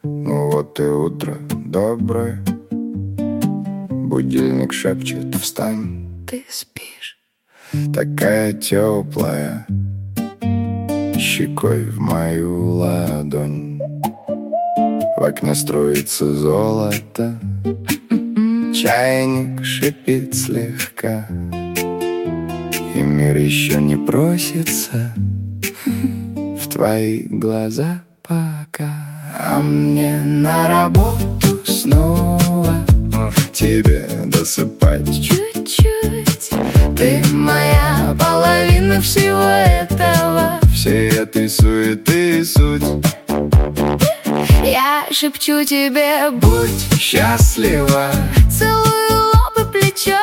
Ну вот и утро доброе. Будильник шепчет: встань. Ты спишь. Такая теплая, щекой в мою ладонь. В окне струится золото, чайник шипит слегка, и мир еще не просится в твои глаза пока. А мне на работу снова, тебе досыпать Чуть-чуть. Ты моя половина всего этого, всей этой суеты суть. Я шепчу тебе: Будь счастлива, целую лоб и плечо.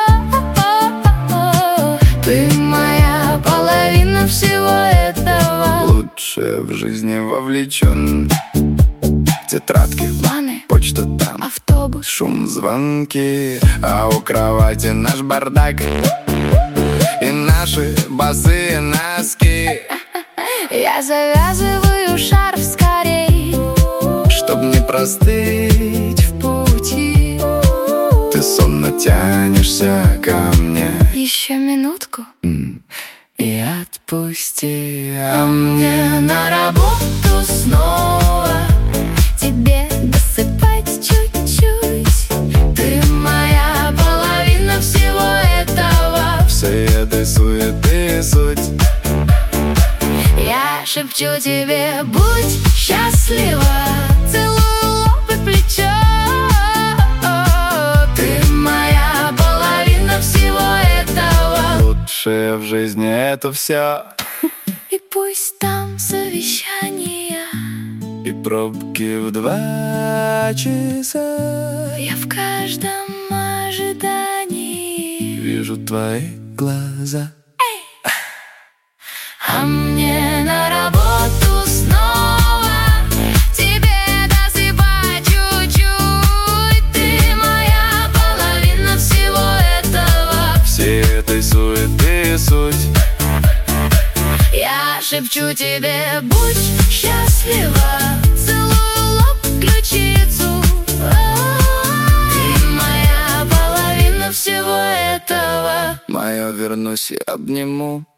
ты Моя половина всего этого. лучше в жизни вовлечен. Тетрадки, Планы, почта там, автобус, шум, звонки, а у кровати наш бардак и наши босые носки. я завязываю шарф скорей, Чтоб не простыть в пути, ты сонно тянешься ко мне. еще минутку. И отпусти. А мне на работу снова, Тебе досыпать чуть-чуть. ты моя половина всего этого, всей этой суеты суть. Я шепчу тебе: будь счастлива, целую лоб и плечо. Ты моя половина всего этого, лучшее в жизни это все. И пусть там совещания, И пробки в 2 часа, я в каждом ожидании. вижу твои глаза. А мне на работу снова, тебе досыпать чуть-чуть. Ты моя половина всего этого, Всей этой суеты суть. я шепчу тебе: будь счастлива, целую лоб, ключицу. Ты моя половина всего этого. Мое вернусь и обниму.